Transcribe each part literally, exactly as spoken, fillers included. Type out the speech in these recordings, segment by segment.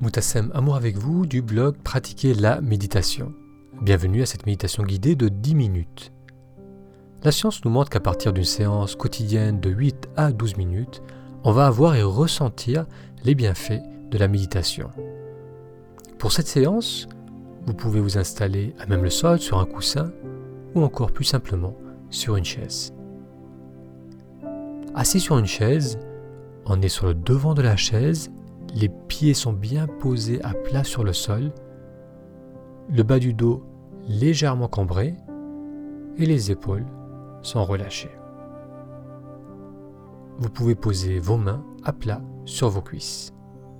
Moutassem Amour avec vous du blog Pratiquer la méditation. Bienvenue à cette méditation guidée de dix minutes. La science nous montre qu'à partir d'une séance quotidienne de huit à douze minutes, on va avoir et ressentir les bienfaits de la méditation. Pour cette séance, vous pouvez vous installer à même le sol sur un coussin ou encore plus simplement sur une chaise. Assis sur une chaise, on est sur le devant de la chaise, les pieds sont bien posés à plat sur le sol, le bas du dos légèrement cambré et les épaules sont relâchées. Vous pouvez poser vos mains à plat sur vos cuisses.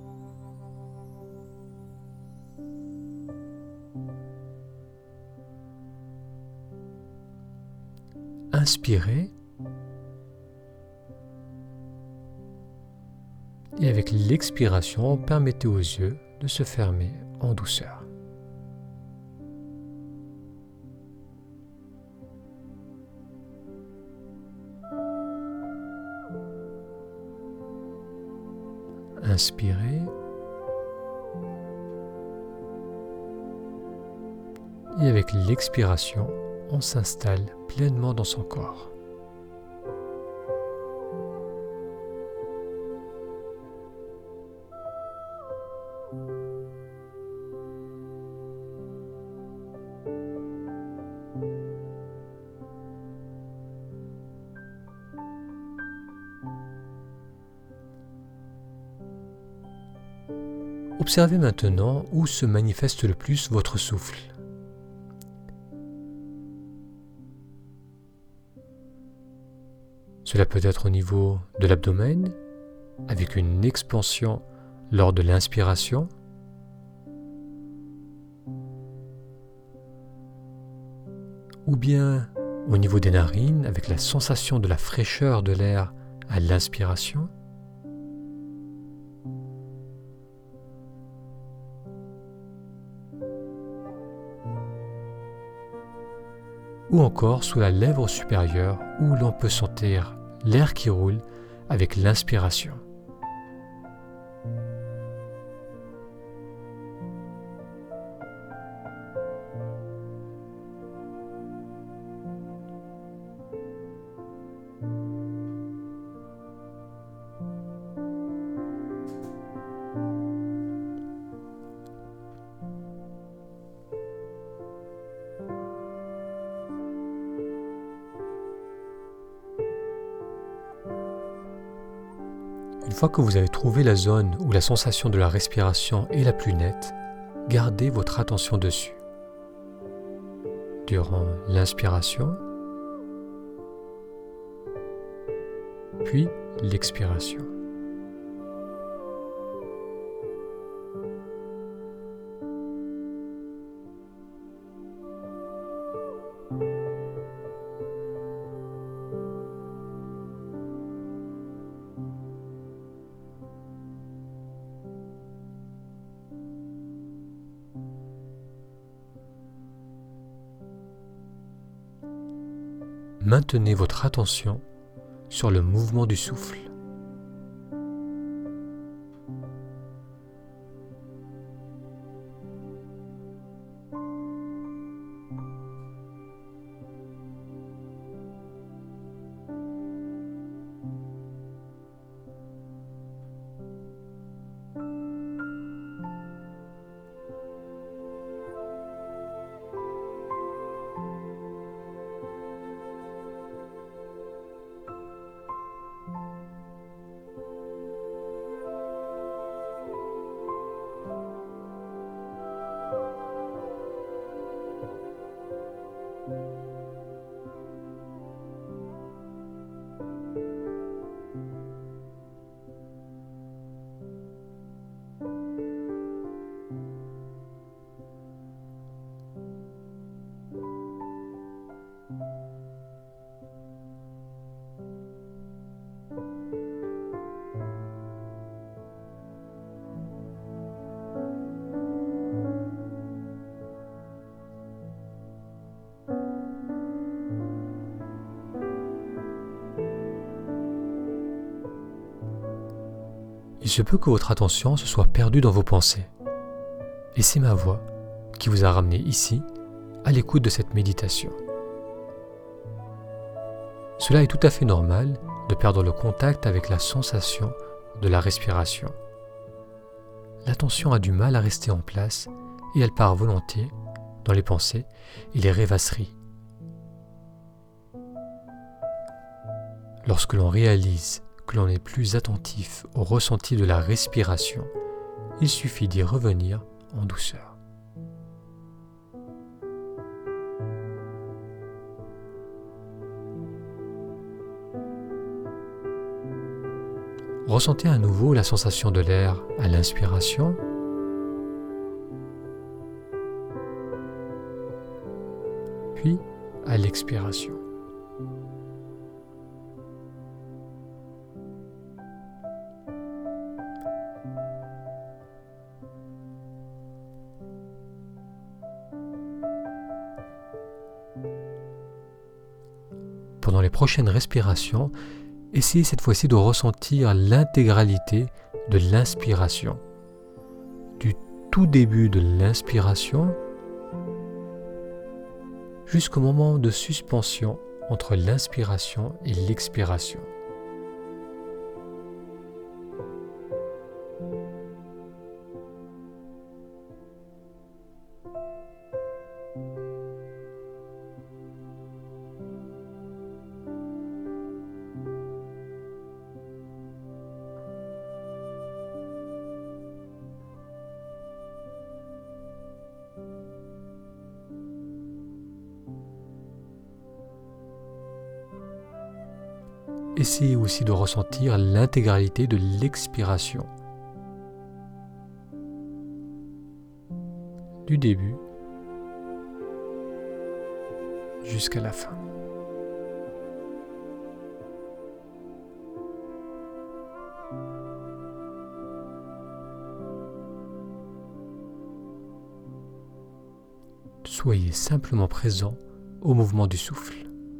Inspirez et avec l'expiration, permettez aux yeux de se fermer en douceur. Inspirez et avec l'expiration, on s'installe pleinement dans son corps. Observez maintenant où se manifeste le plus votre souffle. Cela peut être au niveau de l'abdomen, avec une expansion lors de l'inspiration, ou bien au niveau des narines, avec la sensation de la fraîcheur de l'air à l'inspiration, ou encore sous la lèvre supérieure où l'on peut sentir l'air qui roule avec l'inspiration. Une fois que vous avez trouvé la zone où la sensation de la respiration est la plus nette, gardez votre attention dessus. Durant l'inspiration, puis l'expiration. Maintenez votre attention sur le mouvement du souffle. Il se peut que votre attention se soit perdue dans vos pensées. Et c'est ma voix qui vous a ramené ici, à l'écoute de cette méditation. Cela est tout à fait normal de perdre le contact avec la sensation de la respiration. L'attention a du mal à rester en place et elle part volontiers dans les pensées et les rêvasseries. Lorsque l'on réalise que l'on est plus attentif au ressenti de la respiration, il suffit d'y revenir en douceur. Ressentez à nouveau la sensation de l'air à l'inspiration puis à l'expiration. Pendant les prochaines respirations, essayez cette fois-ci de ressentir l'intégralité de l'inspiration. Du tout début de l'inspiration jusqu'au moment de suspension entre l'inspiration et l'expiration. Essayez aussi de ressentir l'intégralité de l'expiration. Du début jusqu'à la fin. Soyez simplement présent au mouvement du souffle.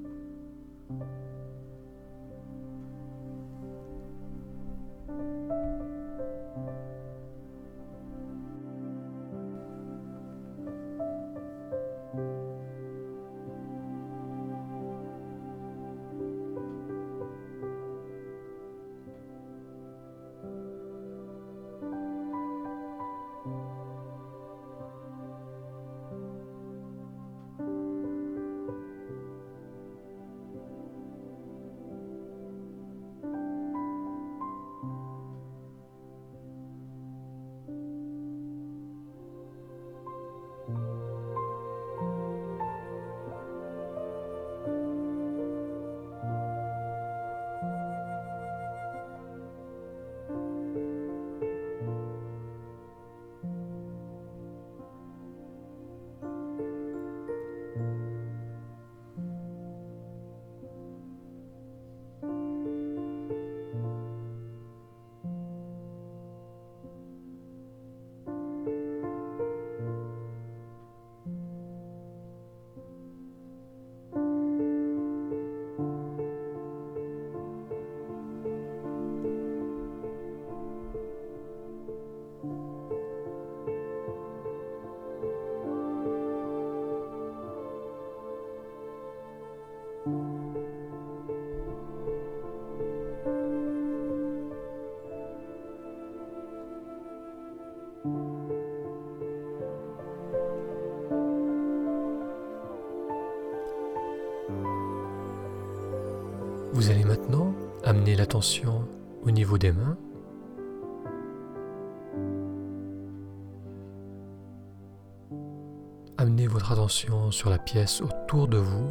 Vous allez maintenant amener l'attention au niveau des mains. Amenez votre attention sur la pièce autour de vous.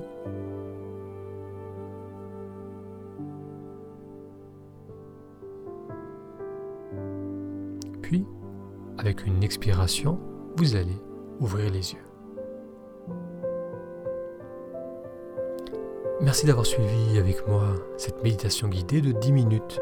Puis, avec une expiration, vous allez ouvrir les yeux. Merci d'avoir suivi avec moi cette méditation guidée de dix minutes.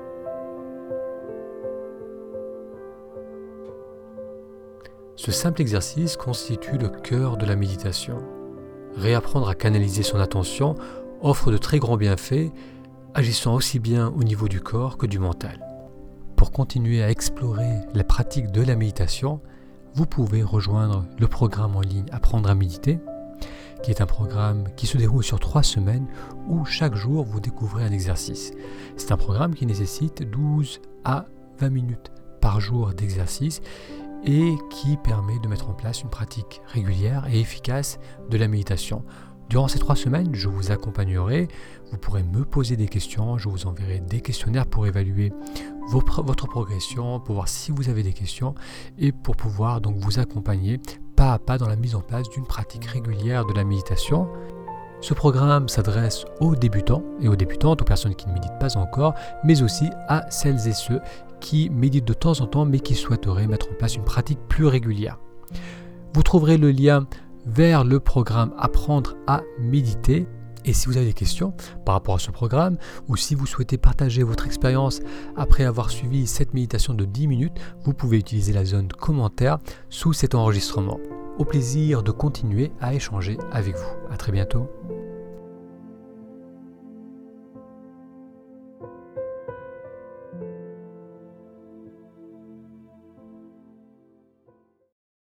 Ce simple exercice constitue le cœur de la méditation. Réapprendre à canaliser son attention offre de très grands bienfaits, agissant aussi bien au niveau du corps que du mental. Pour continuer à explorer la pratique de la méditation, vous pouvez rejoindre le programme en ligne Apprendre à méditer, qui est un programme qui se déroule sur trois semaines où chaque jour vous découvrez un exercice. C'est un programme qui nécessite douze à vingt minutes par jour d'exercice et qui permet de mettre en place une pratique régulière et efficace de la méditation. Durant ces trois semaines, je vous accompagnerai, vous pourrez me poser des questions, je vous enverrai des questionnaires pour évaluer vos, votre progression, pour voir si vous avez des questions et pour pouvoir donc vous accompagner pas à pas dans la mise en place d'une pratique régulière de la méditation. Ce programme s'adresse aux débutants et aux débutantes, aux personnes qui ne méditent pas encore, mais aussi à celles et ceux qui méditent de temps en temps mais qui souhaiteraient mettre en place une pratique plus régulière. Vous trouverez le lien vers le programme Apprendre à méditer. Et si vous avez des questions par rapport à ce programme ou si vous souhaitez partager votre expérience après avoir suivi cette méditation de dix minutes, vous pouvez utiliser la zone commentaire sous cet enregistrement. Au plaisir de continuer à échanger avec vous. À très bientôt.